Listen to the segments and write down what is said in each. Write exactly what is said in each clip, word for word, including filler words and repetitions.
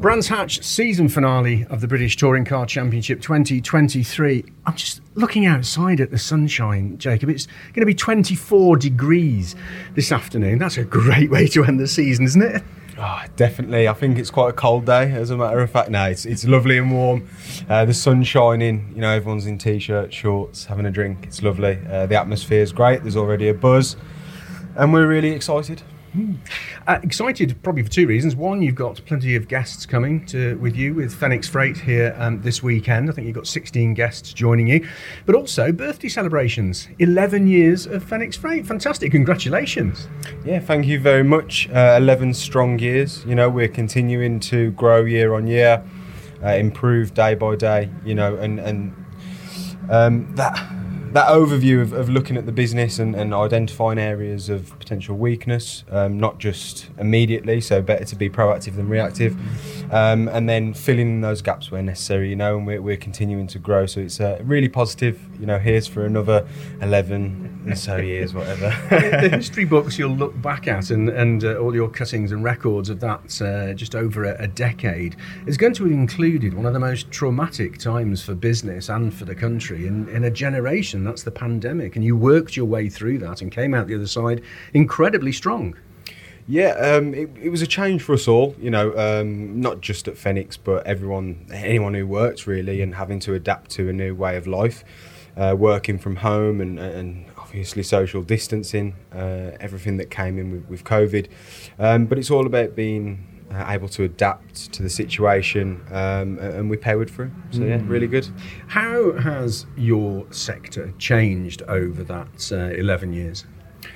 Brands Hatch season finale of the British Touring Car Championship twenty twenty-three. I'm just looking outside at the sunshine, Jacob. It's going to be twenty-four degrees this afternoon. That's a great way to end the season, isn't it? Oh, definitely. I think it's quite a cold day, as a matter of fact. No, it's it's lovely and warm. Uh, the sun's shining. You know, everyone's in t-shirts, shorts, having a drink. It's lovely. Uh, the atmosphere is great. There's already a buzz, and we're really excited. Mm. Uh, excited probably for two reasons. One, you've got plenty of guests coming to with you with Fenix Freight here um, this weekend. I think you've got sixteen guests joining you. But also birthday celebrations. eleven years of Fenix Freight. Fantastic. Congratulations. Yeah, thank you very much. Uh, eleven strong years. You know, we're continuing to grow year on year, uh, improve day by day, you know, and, and um, that... That overview of, of looking at the business and, and identifying areas of potential weakness, um, not just immediately, so better to be proactive than reactive, um, and then filling in those gaps where necessary, you know, and we're, we're continuing to grow. So it's uh, really positive, you know, here's for another eleven and so years, whatever. The history books you'll look back at and, and uh, all your cuttings and records of that uh, just over a, a decade is going to have included one of the most traumatic times for business and for the country in, in a generation. That's the pandemic, and you worked your way through that and came out the other side incredibly strong. Yeah, um, it, it was a change for us all, you know, um, not just at Fenix, but everyone, anyone who works really, and having to adapt to a new way of life, uh, working from home and, and obviously social distancing, uh, everything that came in with, with COVID. Um, but it's all about being Uh, able to adapt to the situation, um, and we powered through. So yeah, really good. How has your sector changed over that uh, eleven years?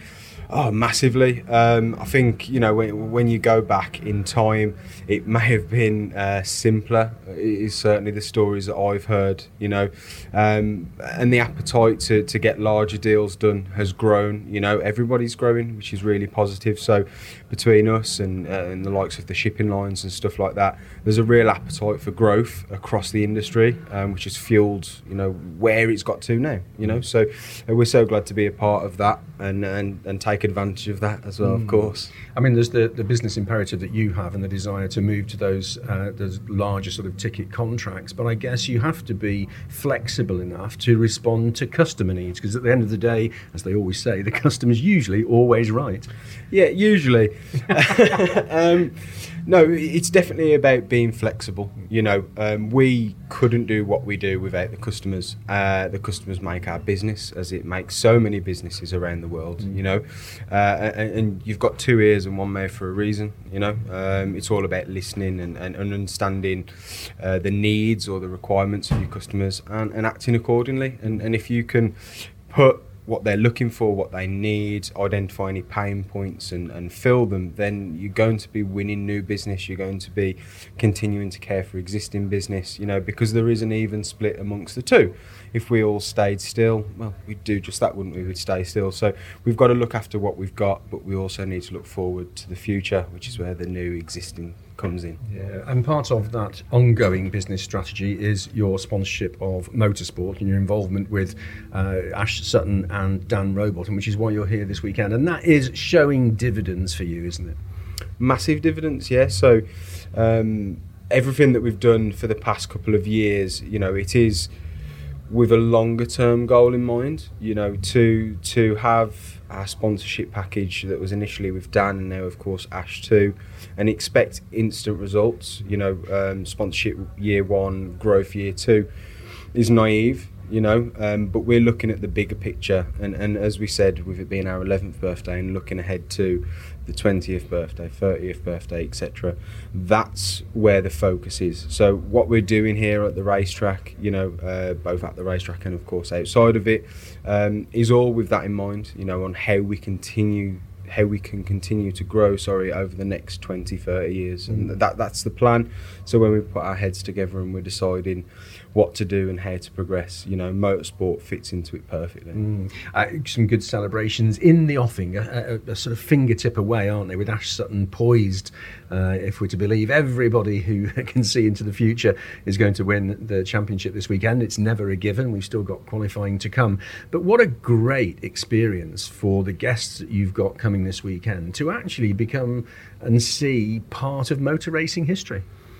Oh, massively. Um, I think, you know, when, when you go back in time, it may have been uh, simpler. It is certainly the stories that I've heard, you know, um, and the appetite to, to get larger deals done has grown. You know, everybody's growing, which is really positive. So between us and, uh, and the likes of the shipping lines and stuff like that, there's a real appetite for growth across the industry, um, which has fueled, you know, where it's got to now, you know. So uh, we're so glad to be a part of that and, and, and take advantage of that as well, mm. of course. I mean, there's the, the business imperative that you have and the desire to move to those uh, those larger sort of ticket contracts, but I guess you have to be flexible enough to respond to customer needs, because at the end of the day, as they always say, the customer's usually always right. Yeah, usually. um, no, it's definitely about being flexible. You know, um, we couldn't do what we do without the customers. Uh, the customers make our business, as it makes so many businesses around the world, mm. you know. Uh, and, and you've got two ears and one mouth for a reason, you know. Um, it's all about listening and, and understanding uh, the needs or the requirements of your customers and, and acting accordingly. And, and if you can put what they're looking for, what they need, identify any pain points and, and fill them, then you're going to be winning new business. You're going to be continuing to care for existing business, you know, because there is an even split amongst the two. If we all stayed still, well, we'd do just that, wouldn't we? We'd stay still. So we've got to look after what we've got, but we also need to look forward to the future, which is where the new existing comes in. Yeah, and part of that ongoing business strategy is your sponsorship of motorsport and your involvement with uh, Ash Sutton and Dan Rowbottom, which is why you're here this weekend, and that is showing dividends for you, isn't it? Massive dividends, yeah. So um, everything that we've done for the past couple of years, you know, it is with a longer term goal in mind, you know, to to have our sponsorship package that was initially with Dan and now of course Ash too, and expect instant results. You know, um, sponsorship year one, growth year two is naive, you know, um, but we're looking at the bigger picture, and, and as we said, with it being our eleventh birthday and looking ahead to the twentieth birthday, thirtieth birthday, et cetera, that's where the focus is. So what we're doing here at the racetrack, you know, uh, both at the racetrack and of course outside of it, um, is all with that in mind, you know, on how we continue how we can continue to grow, sorry, over the next twenty, thirty years. And that that's the plan. So when we put our heads together and we're deciding what to do and how to progress, you know, motorsport fits into it perfectly. Mm. Uh, some good celebrations in the offing, a, a, a sort of fingertip away, aren't they, with Ash Sutton poised, uh, if we're to believe everybody who can see into the future is going to win the championship this weekend. It's never a given. We've still got qualifying to come. But what a great experience for the guests that you've got coming this weekend to actually become and see part of motor racing history.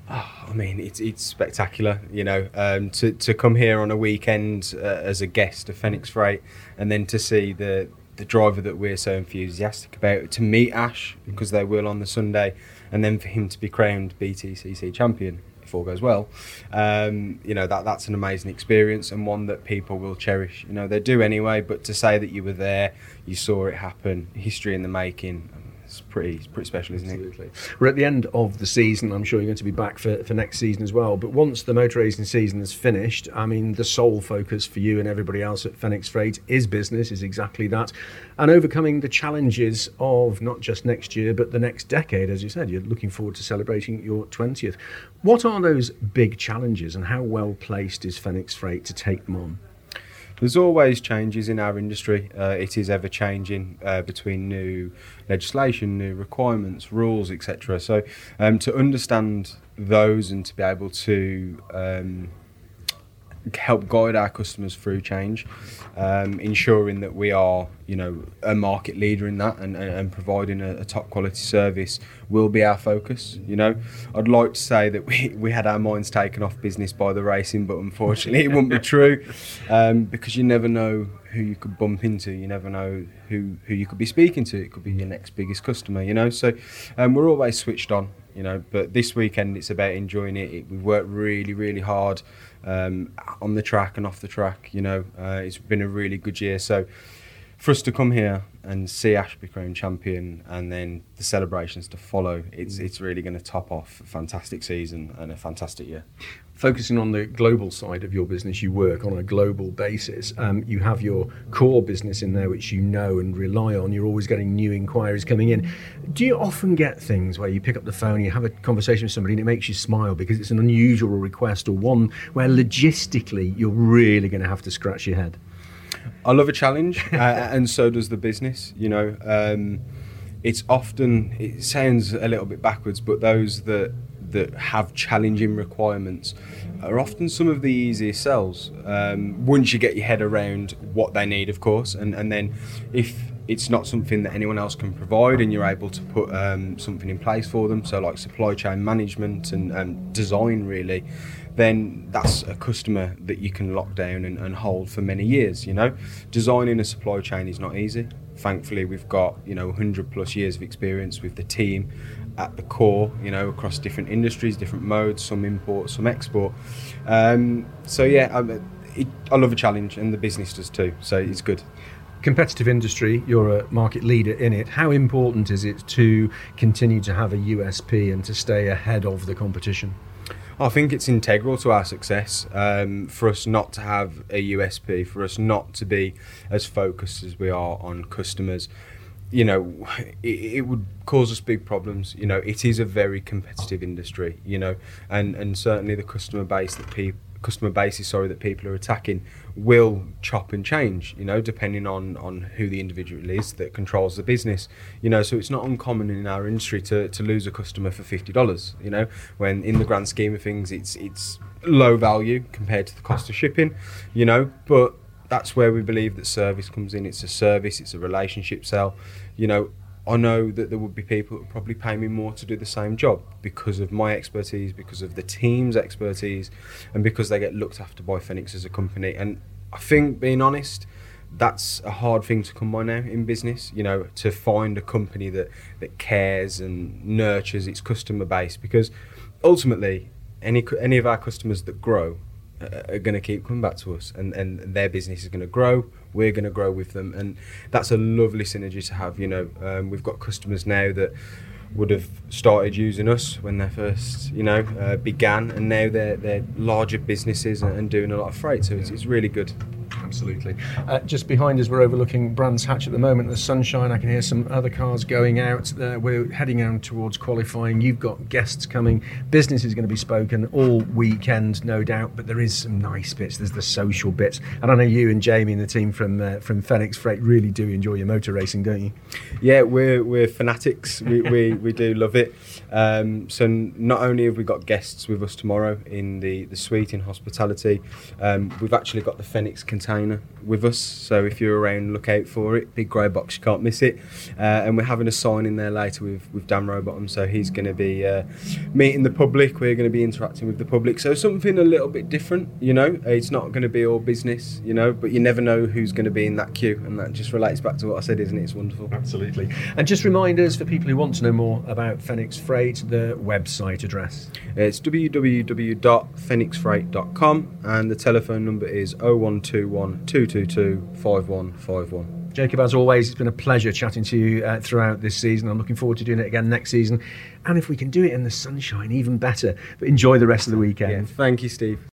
Oh, I mean, it's it's spectacular, you know, um, to to come here on a weekend uh, as a guest of Fenix Freight, and then to see the the driver that we're so enthusiastic about, to meet Ash, because they will on the Sunday, and then for him to be crowned B T C C champion, if all goes well. Um, you know, that that's an amazing experience, and one that people will cherish. You know, they do anyway, but to say that you were there, you saw it happen, history in the making, it's pretty, it's pretty special, isn't Absolutely. it? We're at the end of the season. I'm sure you're going to be back for, for next season as well. But once the motor racing season is finished, I mean, the sole focus for you and everybody else at Fenix Freight is business, is exactly that. And overcoming the challenges of not just next year, but the next decade. As you said, you're looking forward to celebrating your twentieth. What are those big challenges, and how well placed is Fenix Freight to take them on? There's always changes in our industry. Uh, it is ever changing uh, between new legislation, new requirements, rules, et cetera. So um, to understand those and to be able to um, help guide our customers through change, um, ensuring that we are, you know, a market leader in that, and, and, and providing a, a top quality service will be our focus. You know, I'd like to say that we, we had our minds taken off business by the racing, but unfortunately it wouldn't be true, um, because you never know who you could bump into. You never know who, who you could be speaking to. It could be your next biggest customer, you know. So um, we're always switched on, you know, but this weekend it's about enjoying it. it we've worked really, really hard um, on the track and off the track, you know. Uh, it's been a really good year. So for us to come here and see Ash be crowned champion, and then the celebrations to follow, it's it's really going to top off a fantastic season and a fantastic year. Focusing on the global side of your business, you work on a global basis. Um, you have your core business in there, which you know and rely on. You're always getting new inquiries coming in. Do you often get things where you pick up the phone, you have a conversation with somebody, and it makes you smile because it's an unusual request, or one where logistically you're really going to have to scratch your head? I love a challenge, uh, and so does the business. You know, um, it's often, it sounds a little bit backwards, but those that that have challenging requirements are often some of the easiest sells. Um, once you get your head around what they need, of course, and, and then if it's not something that anyone else can provide, and you're able to put um, something in place for them, so like supply chain management and, and design really, then that's a customer that you can lock down and, and hold for many years. You know, designing a supply chain is not easy. Thankfully, we've got, you know, one hundred plus years of experience with the team at the core, you know, across different industries, different modes, some import, some export. Um, so yeah, I, it, I love a challenge, and the business does too. So it's good. Competitive industry, you're a market leader in it. How important is it to continue to have a U S P and to stay ahead of the competition? I think it's integral to our success, um, for us not to have a U S P, for us not to be as focused as we are on customers. You know, it, it would cause us big problems. You know, it is a very competitive industry, you know, and, and certainly the customer base that people customer bases sorry that people are attacking will chop and change, you know, depending on on who the individual is that controls the business, you know. So it's not uncommon in our industry to to lose a customer for fifty dollars, you know, when in the grand scheme of things it's it's low value compared to the cost of shipping, you know. But that's where we believe that service comes in. It's a service, it's a relationship sell, you know. I know that there would be people that would probably pay me more to do the same job because of my expertise, because of the team's expertise, and because they get looked after by Fenix as a company. And I think, being honest, that's a hard thing to come by now in business, you know, to find a company that, that cares and nurtures its customer base, because ultimately any any of our customers that grow are going to keep coming back to us, and, and their business is going to grow, we're going to grow with them, and that's a lovely synergy to have. You know, um, we've got customers now that would have started using us when they first, you know, uh, began, and now they're they're larger businesses and, and doing a lot of freight, so it's, it's really good. Absolutely. Uh, just behind us, we're overlooking Brands Hatch at the moment. The sunshine, I can hear some other cars going out. Uh, we're heading out towards qualifying. You've got guests coming. Business is going to be spoken all weekend, no doubt, but there is some nice bits. There's the social bits. And I know you and Jamie and the team from uh, from Fenix Freight really do enjoy your motor racing, don't you? Yeah, we're we're fanatics. We we, we do love it. Um, so not only have we got guests with us tomorrow in the, the suite in hospitality, um, we've actually got the Fenix container container with us, so if you're around, look out for it. Big grey box, you can't miss it. Uh, and we're having a sign in there later with, with Dan Rowbottom, so he's going to be uh, meeting the public. We're going to be interacting with the public, so something a little bit different, you know. It's not going to be all business, you know, but you never know who's going to be in that queue, and that just relates back to what I said, isn't it? It's wonderful. Absolutely. And just reminders for people who want to know more about Phoenix Freight, the website address. It's w w w dot phoenix freight dot com, and the telephone number is oh one two one, two two two, five one five one. Jacob, as always, it's been a pleasure chatting to you uh, throughout this season. I'm looking forward to doing it again next season. And if we can do it in the sunshine, even better. But enjoy the rest of the weekend. Yeah, thank you, Steve.